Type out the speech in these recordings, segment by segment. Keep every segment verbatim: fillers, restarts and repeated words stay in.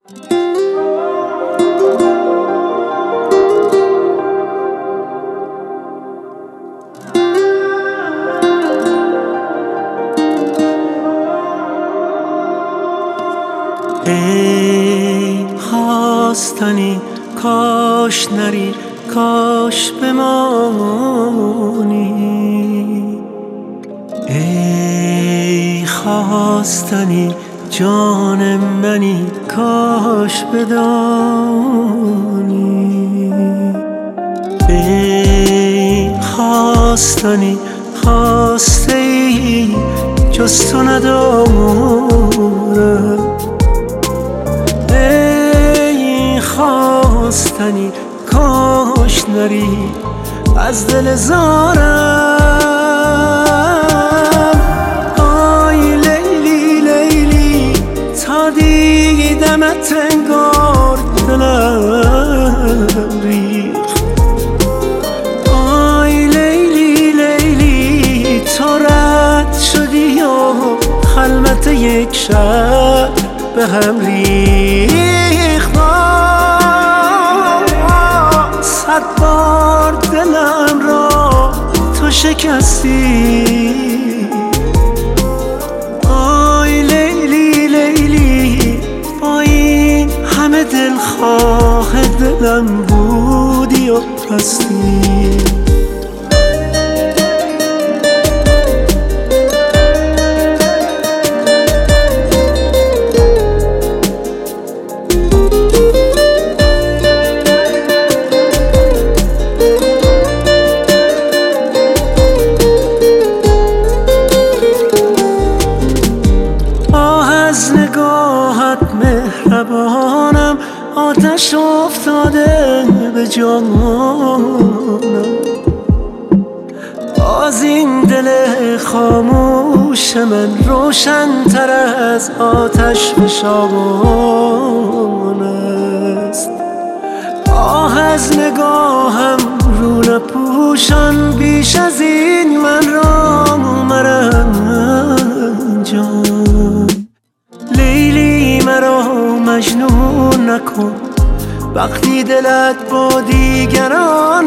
ای خواستنی کاش نری، کاش بمانی. ای خواستنی جان منی، کاش بدانی. ای خواستنی خواسته ای جز تو ندارم. ای خواستنی کاش نری از دل زارم. آی لیلی لیلی تا دیدمت انگار دلم ریخت. آی لیلی لیلی تو رد شدی و خلوت یک شب به هم ریخت. صد بار دلم را تو شکستی. آی لیلی لیلی با این همه دلخواه دلم بودی و رستی. مهربانم آتش افتاده به جانم. باز این دل خاموش من روشن تر از آتش فشان است. آه از نگاهم رو نپوشان، بیش از این من را مرنجان. لیلی مرا مجنون نکن وقتی دلت با دیگران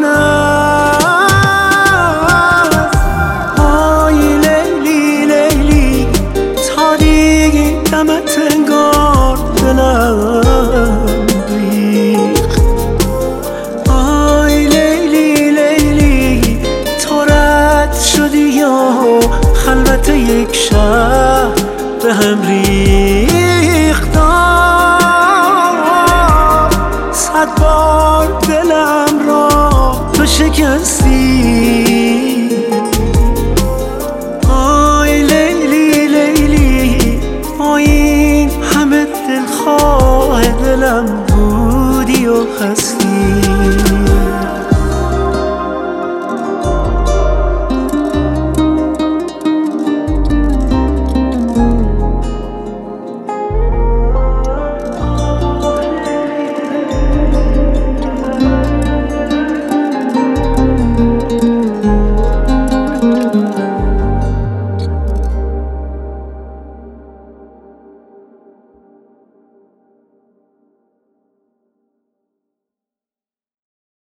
است. آی لیلی لیلی تا دیدمت انگار دلم ریخت. آی لیلی لیلی تو رد شدی و خلوت یک شب به هم ریخت. صد بار دلم را تو شکستی.